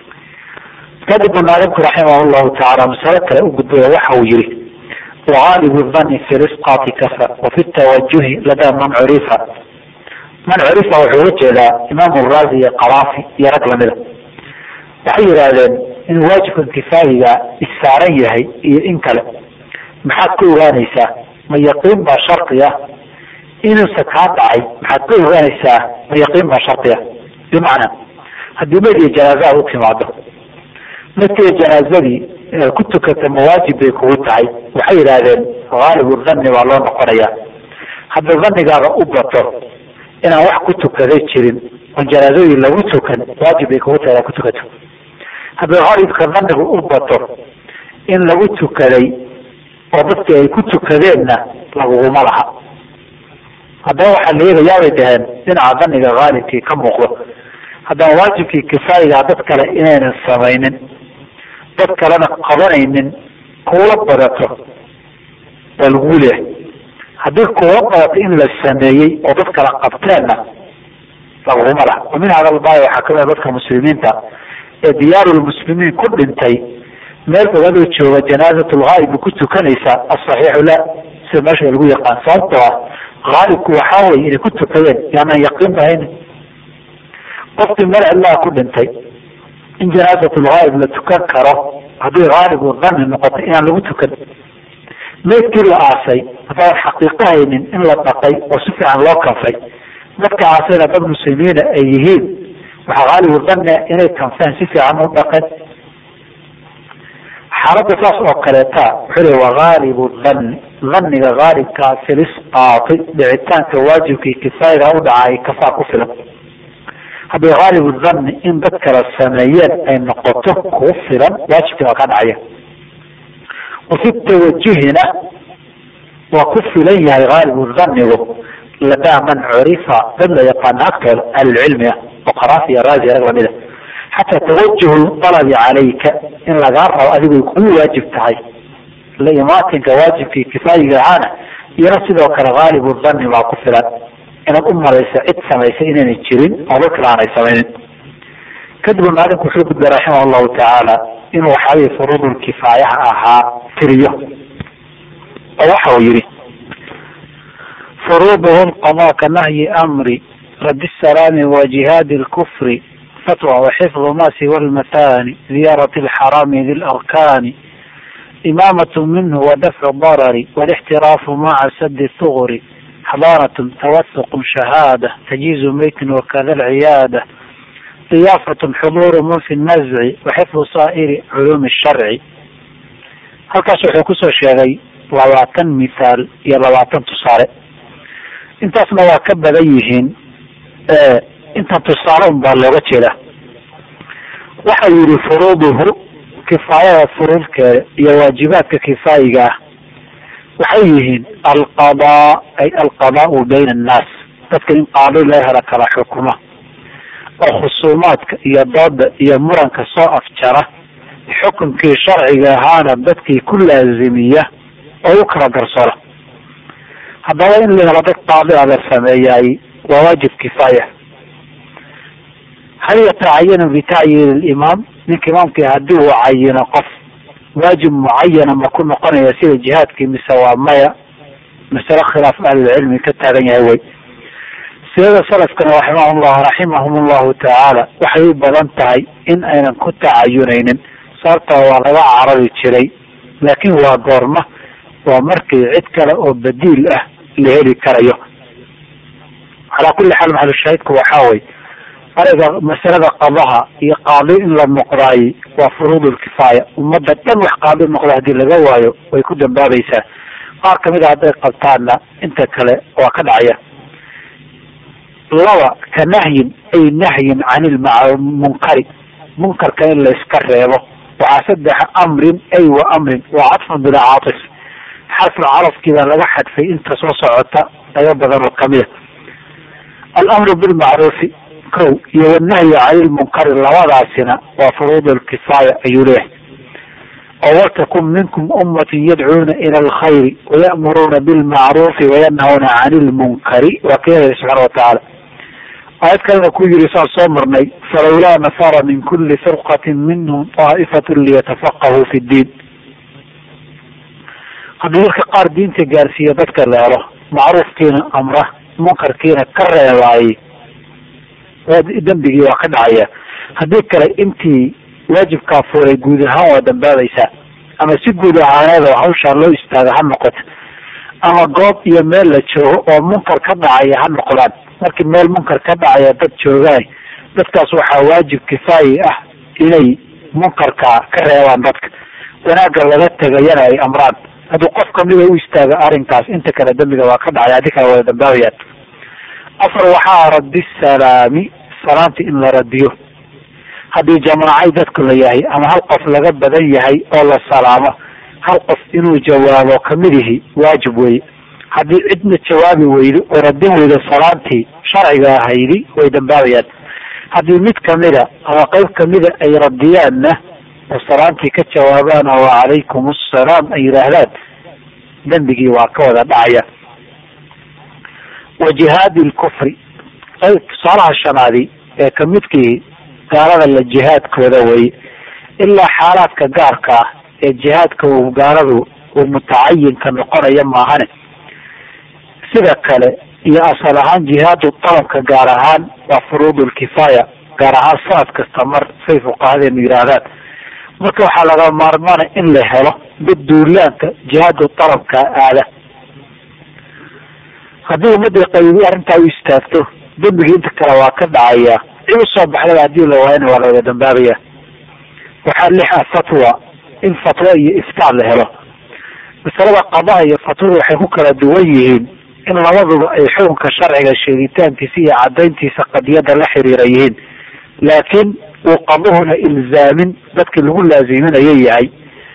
kadib maalimku raximah llahu tacaala masalo kale u gudbay oo waxa uu yihi wagaalibu dani fi risqaati kafa wafi tawajuhi ladaa man curifa. man curifa wuxuu uga jeedaa imaam raazi iyo qaraafi iyo rag lamida. waxay yidhaahdeen in waajibkan kifaayiga issaaran yahay iyo in kale maxaad ku ogaanaysaa? ma yaqiin baa shardi ah inuusa kaa dhacay? maxaad ku ogaanaysaa ma yaqiin baa shardi ah? bimacnaa haddii meyd iyo janaaza u timaado, midkii janaazadii ku tukata mawaajib bay kugu tahay, waxay yidhaahdeen haalibu dhanni baa loo noqonayaa. hadda dhannigaada u bato inaan wax ku tukaday jirin oon janaazadii lagu tukan, waajib bay kugu tahay inaad ku tukato. haddii haalibka dhannigu u bato in lagu tukaday oo dadkii ay ku tukadeenna laguguma laha. haddaba waxaa la eegayaa bay dhaheen dhinaca dhanniga haalibkii ka muuqdo. haddaan waajibkii kifaayigaa dad kale inaynan samaynin, dad kalena qabanaynin, kuula badato waa lagu leeyahay. haddii kuula badato in la sameeyey oo dad kale qabteenna laguguma laha. wamin hada albaaya waxaa kamida dadka muslimiinta ee diyaarulmuslimiin ku dhintay, meel ogadoo jooga janaazatulghaayib ku tukanaysa, asaxiixu la, sida meesha lagu yaqaan. sababtoo ah haalibku waxaa weye inay ku tukadeen yaanaan yaqiin bahayn. qofkii meel cidlaha ku dhintay in janaazatulghaayib la tukan karo haddii haalibu dhanni noqoto inaan lagu tukan. meydkii la aasay haddaan xaqiiqo haynin in la dhaqay oo si fiican loo kanfay, dadka aasayna dad muslimiina ay yihiin, waxaa haalibu dhanni inay kanfeen si fiican u dhaqeen. xaaladda saas oo kaleeta wuxuu le waa haalibu dhanni, dhanniga haalibkaa filisqaati, dhicitaanka waajibkii kifaayaga u dhacay kafaa ku filan. haddii haalibu dhanni in dad kala sameeyeen ay noqoto kugu filan, waajibkii waa ka dhacaya. wafi tawajuhina waa ku filan yahay haalibu dhannigu ladaa man curifa, dad la yaqaana agtooda ahlulcilmi ah oo qaraafi iyo raazi rag lamida. xataa tawajuhu dalabi calayka in lagaa rabo adigay kugu waajib tahay, la imaatinka waajibkii kifaayiga ahaana iyana sidoo kale haalibu dhanni baa ku filan. inaad u malayso cid samaysay inaynay jirin oo dad kale aanay samaynin. kadib maalinku wuxuu gudbay raximah allahu tacaala inuu waxaaweye furuudulkifaayaha ahaa tiriyo, oo waxa uu yihi furuuduhu lqadaa ka nahyi amri radi salaami wa jihaadi lkufri fatwa waxifdu ma siwa lmathani ziyaarati lxaraami di larkaani imaamatu minhu wadafcu darari walixtiraafu maca sadi thugri حضانة توثق شهادة تجيز ميت وكذا العيادة ضيافة حضور من في النزع وحفظ صائر علوم الشرع. halkaas wuxuu kusoo sheegay 20 misaal iyo 20 tusaale. intaasna waa ka badan yihiin inta tusaale baa looga jeeda. waxa yiri furuuduhu kifaayada furuudkeeda iyo waajibaadka kifaayiga ah waxay yihiin alqadaa ay alqadaau bayna annaas, dadka in qaadi la hela kala xukuma oo khusuumaadka iyo dooda iyo muranka soo afjara, xukunkii sharciga ahaana dadkii ku laazimiya oo u kala garsora. haddaba in la helo dad qaadi la sameeyay waa waajib kifaaya. hal yatacayanu bitacyiin alimaam, ninka imaamkii haddii uu cayino qof waajib mucayana ma ku noqonaya sida jihaadkii mise waa maya? masale khilaaf ahlulcilmi ka taagan yahay wey. siyada salafkana raximahum allahu tacaala waxay u badan tahay in aynan ku tacayunaynin, sababtaa waa laga carari jiray. laakiin waa goorma? waa markii cid kale oo badiil ah la heli karayo. calaa kulli xaal maxalushaahidku waxaa wey ariga masalada qadaha iyo qaadi in la noqdaay waa furuudulkifaaya. ummadda dhan wax qaadi noqda hadii laga waayo way ku dambaabaysaa. qaar kamid a hadday qabtaanna inta kale waa ka dhacaya. laba ka nahyin ay nahyin can ilmunkari, munkarka in la iska reebo. waxaa saddex amrin ay wa amrin waa cadfun bilaa caatif, xarful carafkiibaa laga xadfay inta soo socota laga badan oo kamida. alamru bilmacruufi kow iyo wanahyu cani lmunkari labadaasina waa furuudulkifaaya ayuu leeyahay. oo waltakun minkum ummatun yadcuuna ila alkhayri waya'muruuna bilmacruufi wayanhawna cani lmunkari waa keenaya subxaana watacaala. aayad kalena ku yiri saan soo marnay falawlaa nafara min kuli firqatin minhum taa'ifatu liyatafaqahuu fi ddiin. haddii dadka qaar diinta gaarsiiya dadka la helo, macruufkiina amra munkarkiina ka reebaayey, dembigii waa ka dhacaya. haddii kale intii waajibkaa fuulay guud ahaan waa dambaabaysaa. ama si guud ahaaneed oo hawshaa loo istaaga ha noqoto, ama goob iyo meel la joogo oo munkar ka dhacaya ha noqdaan. markii meel munkar ka dhacaya dad joogaan, dadkaas waxaa waajib kifaayi ah inay munkarka ka reebaan dadka, wanaagga laga tegayana ay amraan. hadduu qof kamida u istaaga arrinkaas, inta kale dambiga waa ka dhacay, adi kale wada dambaabayaan. afar waxaa raddi salaami, salaamta in la radiyo. haddii jamaacay dadku la yahay ama hal qof laga badan yahay oo la salaamo, hal qof inuu jawaabo kamidihi waajib weye. haddii cidna jawaabi weydo oo radin weydo salaamtii sharciga ahaydi, way dambaabayaan. haddii mid kamida ama qayb kamida ay radiyaanna oo salaamtii ka jawaabaan oo wacalaykum assalaam ay yidhaahdaan, dembigii waa ka wada dhacaya. wa jihaadi lkufri, tusaalaha shanaadi ee kamidkii gaalada la jihaadkooda weye, ilaa xaalaadka gaarka ah ee jihaadka uu gaaladu uu mutacayinka noqonaya maahane. sida kale iyo asal ahaan jihaadu talabka gaar ahaan waa furuudulkifaaya, gaar ahaan sanad kasta mar say fuqahadeenu yidhaahdaan. marka waxaa laga maarmaana in la helo dad duulaanka jihaadu talabka aada. haddii ummadii qaybi arrintaa u istaagto, dembigii inta kale waa ka dhacaya. cid usoo baxdaba hadii la waayana waa lawada dambaabaya. waxaa lixa fatwa, in fatwa iyo iftaa la helo. masalada qadaha iyo fatwada waxay ku kala duwan yihiin in labaduba ay xukunka sharciga sheegitaankiisa iyo cadayntiisa qadiyada la xiriira yihiin, laakiin uu qaduhuna ilzaamin dadkii lagu laaziminayo yahay.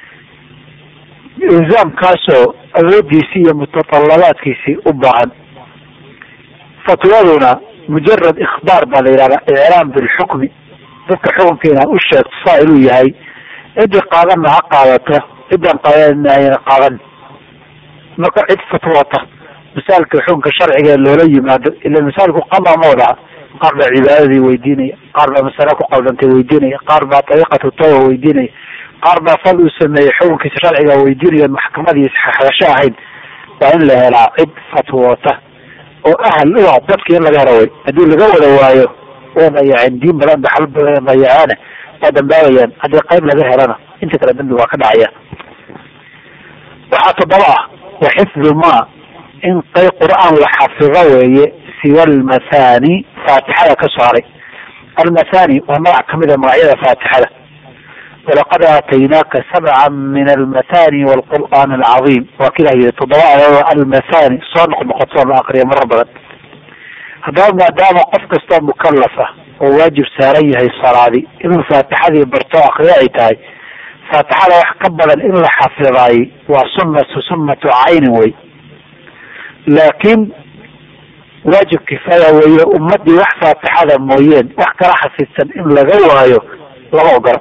ilzaamkaasoo awoodiisii iyo mutatalabaadkiisii u baahan. fatwaduna mujarad ikhbaar baa la yihahdaa, iclaam bilxukmi, dadka xukunka inaad u sheegto saa inuu yahay. cidii qaadanna ha qaadato, cidan qaadanna ayna qaadan. marka cid fatwata masaalka xukunka sharciga ee loola yimaado, ila masaalku qada ma wadaha. qaar baa cibaadadii weydiinaya, qaar baa masale ku qaldantay weydiinaya, qaar baa dariiqatu tawba weydiinaya, qaar baa fal uu sameeyey xukunkiisa sharciga weydiinaya, maxkamadiisa xaxgasho ahayn. waa in la helaa cid fatwoota oo ahal u ah dadki in laga helo way. haddii laga wada waayo way dayaceen, diin badan dhaxal badan dayacaana waa dambaabayaan. haddii qayb laga helana inta kale dambi waa ka dhacaya. waxaa toddoba ah wa xifdu ma, in qay qur'aan la xafido weeye, siwa almathani, faatixada ka saaray. almathani waa magac kamida magacyada faatixada. walaqad aataynaaka sabcan min almathani waalqur'aan alcadiim, waa kilah yidhi 7 ayadoo almathani soo noqnoqotoo la aqriya marar badan. haddaba maadaama qof kastoo mukallaf ah oo waajib saaran yahay salaadi inuu faatixadii barto akriyo ay tahay, faatixada wax ka badan in la xafidaay waa sunnatu caynin wey. laakiin waajib kifaaya weeye, ummadii wax faatixada mooyeen wax kala xafidsan in laga waayo lama ogola.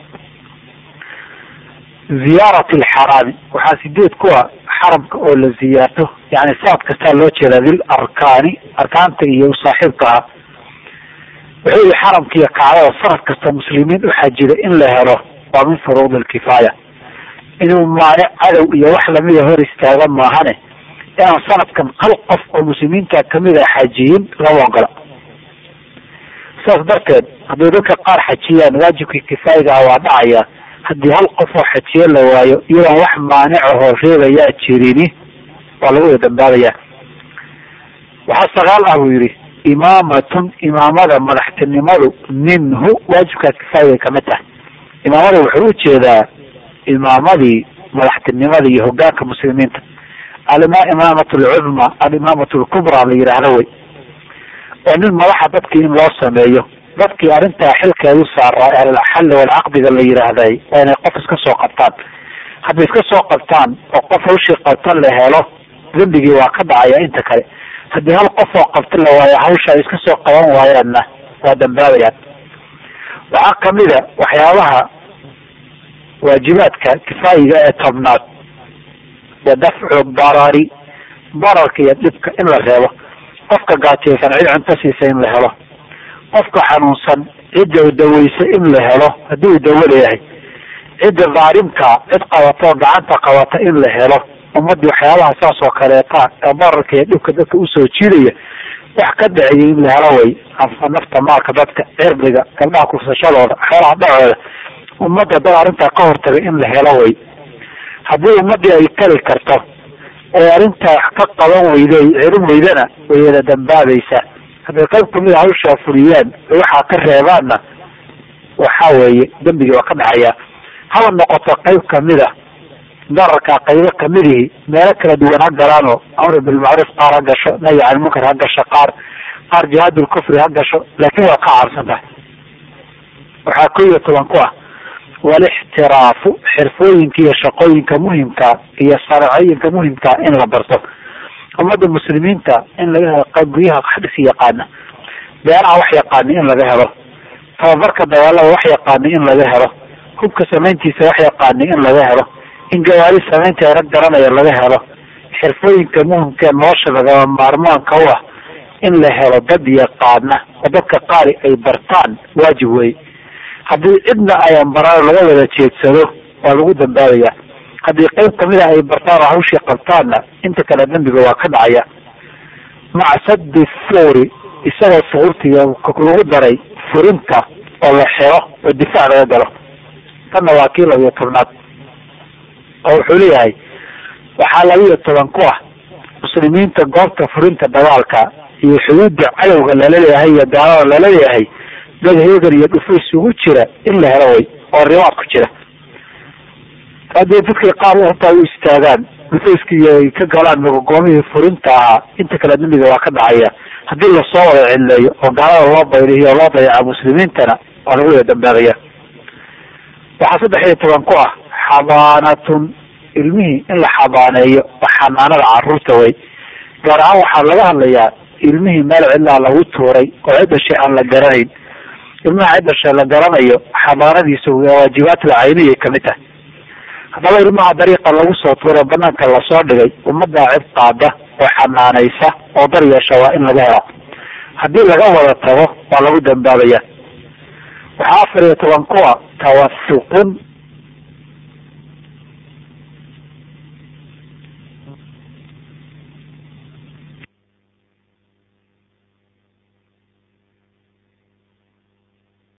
ziyaarat alxaraami, waxaa 8 kuwa xaramka oo la ziyaarto, yani sanad kastaa loo jeeda dil arkaani, arkaanta iyo saaxiibka ah. wuxuu yihi xaramka iyo kacdada sanad kasta muslimiin u xajida in la helo waa min furuud alkifaaya. inuu maanic cadow iyo wax lamida hor istaaga maahane, inaan sanadkan hal qof oo muslimiinta kamid a xajiyin lama ogola. saas darteed haddii dadka qaar xajiyaan, waajibkii kifaayiga ah waa dhacaya. haddii hal qof oo xajiye la waayo iyadoon wax maanicahoo reebayaa jirini, waa lagu wada dambaabaya. waxaa 9 ah buu yihi imaamatun, imaamada madaxtinimadu minhu, waajibkaa kifaayiga kamid tahay. imaamada wuxuu ujeedaa imaamadii madaxtinimada iyo hogaanka muslimiinta. imaamatu alcudma, alimaamatu alkubra la yidhaahdo wey. oo nin madaxa dadkii in loo sameeyo, dadkii arrintaa xilkeedu saaraa ahlulxalli walcaqdiga la yidhaahday waa inay qof iska soo qabtaan. hadday iska soo qabtaan oo qof hawshii qabta la helo, dembigii waa ka dhacaya inta kale. haddii hal qof oo qabta la waayo, hawsha ay iska soo qaban waayaanna waa dambaabayaan. waxaa kamida waxyaabaha waajibaadka kifaayiga ee 10aad wa dafcu darari, dararka iyo dhibka in la reebo. qofka gaajaysan cid cunto siisa in la helo. qofka xanuunsan cidda daweysa in la helo haddii uu dawo leeyahay. cidda dhaalimka cid qabato oo gacanta qabata in la helo. ummadii waxyaabaha saas oo kaleeta ee dararka iyo dhibka dadka usoo jiidaya wax ka dhaciyay in la helo way. anfa nafta, maalka dadka, cirdiga, gabdhaha kursashadooda, xoolaha dhacooda, ummadda dad arrintaa ka hortagay in la helo way. haddii ummadii ay kari karto ee arrintaa wax ka qaban weyda ay celin weydana way wada dambaabaysaa. hadday qayb kamida hawshaa fuliyaan waxaa ka reebaanna waxa weeye dembigii waa ka dhacayaa. haba noqoto qayb kamida dararka qaybo kamidihii meelo kala duwan ha galaanoo amr bilmacruuf qaar ha gasho, nahyi can munkar ha gasho, qaar jihaadulkufri ha gasho, laakiin waa ka caabsan tahay. waxaa 11 ku ah walixtiraafu xirfooyinka iyo shaqooyinka muhimka iyo sarciyinka muhimka in la barto. ummada muslimiinta in laga helo qaybiyaha xadis yaqaana, beeraha wax yaqaana in laga helo, tababarka dagaalada wax yaqaana in laga helo, hubka samayntiisa wax yaqaana in laga helo, in gawaari samaynta rag garanaya laga helo. xirfooyinka muhimka nolosha lagama maarmaanka u ah in la helo dad yaqaana oo dadka qaari ay bartaan waajib wey. haddii cidna ayan baraan laga wada jeedsado waa lagu dambaabaya. haddii qayb kamida ay bartaan oo hawshii qabtaanna inta kale dambiga waa ka dhacaya. maca sadi fuuri isagoo suhuurtiga lagu daray furinta oo la xiro oo difaac laga galo. tanna waa kii 12aad oo wuxuu leeyahay waxaa 12 ku ah muslimiinta goobta furinta dagaalka iyo xuduudda cadowga laleeyahay iyo daalada laleeyahay dad heegan iyo dhufays ugu jira in la helo way oo riwaad ku jira. haddii dadkii qaar hataa u istaagaan dhufayskii ay ka galaan goomihii furinta ahaa inta kale dambiga waa ka dhacaya. haddii lasoo wada cileeyo oo gaalada loo bayliyo oo loo dayaca muslimiintana waa lagu wada dambaabaya. waxaa 13 ku ah xabaanatun ilmihii in la xabaaneeyo oo xanaanada caruurta way. gaar ahaan waxaa laga hadlayaa ilmihii meel cidlaa lagu tuuray oo cid dhashay aan la garanayn. ilmaha cid dhashay la garanayo xabaanadiisa waajibaadka cayniyay kamid tahay. haddaba ilmaha dariiqa lagu soo tuuray banaanka lasoo dhigay ummadda cid qaada oo xanaanaysa oo daryeesha waa in laga helo. haddii laga wada tago waa lagu dambaabaya. waxaa 14 ku ah tawasuqun